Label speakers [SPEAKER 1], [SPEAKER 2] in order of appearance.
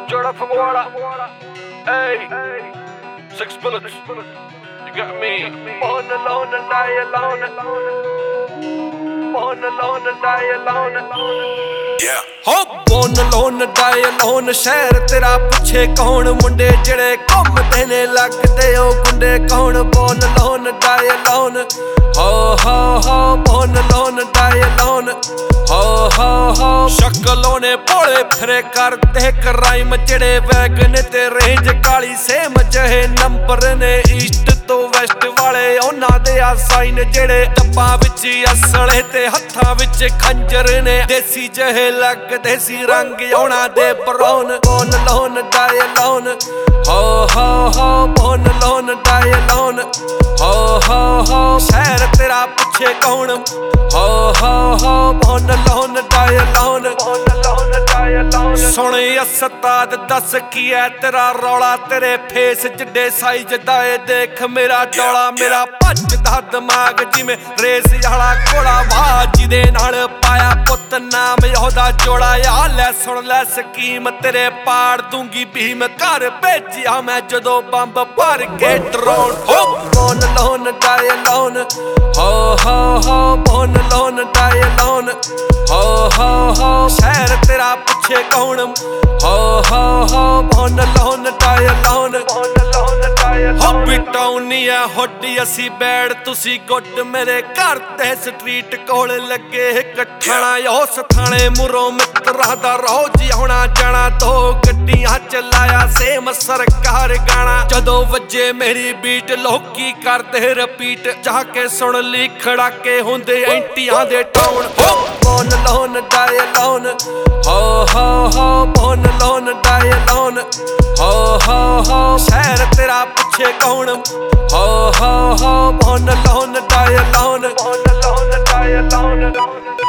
[SPEAKER 1] Jordan from Water. Hey, 6 bullets. You got me. Born alone and die alone. Born alone and die alone. Yeah. हो born alone die alone शहर तेरा पुछे कौन मुंडे जड़े घूमते ने लगदे ओ गुंडे कौन born alone die alone हो born alone die alone हो शक्लों ने भोले फिरे करते क्राइम जड़े वैगन ते रेंज काली सेम जहे नंबर ने ईस्ट तो वैस्ट वाले उन्हां दे आ साइन जड़े डब्बा विच असले ते हत्थां विच खंजर ने देसी जहे लगदे सी रंग औना दे brown born alone die alone हो born alone die alone हो शहर तेरा पुछे कौन हो born alone die alone सुन अस्ताद दस की है तेरा रौला तेरे फेस जिड्डे साइज दा ए देख मेरा डोला मेरा भजदा दिमाग जिवें रेस वाला घोड़ा वाह जिदे नाल पाया पुत नाम ओहदा जोड़ा आ लै सुन लै स्कीम तेरे पाड़ दूंगी भीम घर भेजिया मैं जदों बंब भर के ड्रोन हो born alone die alone हो born alone die alone हो शहर तेरा पुछे कौन हो born alone die alone हो बिटाउनी है होडी असी बैड तुसी गुट मेरे घर ते स्ट्रीट कोल लगे कट्ठणा उस थाने मुरों मित्रा दा रोज आउणा जाना दो गड्डियां चलाया सेम सरकार गाना जदों वजे मेरी बीट लोकी करदे रिपीट जाके सुन ली खड़ाके हुंदे एंटियां दे टाउन हो born alone die alone हो born alone die alone हो शहर तेरा पुछे कौन हो born alone die alone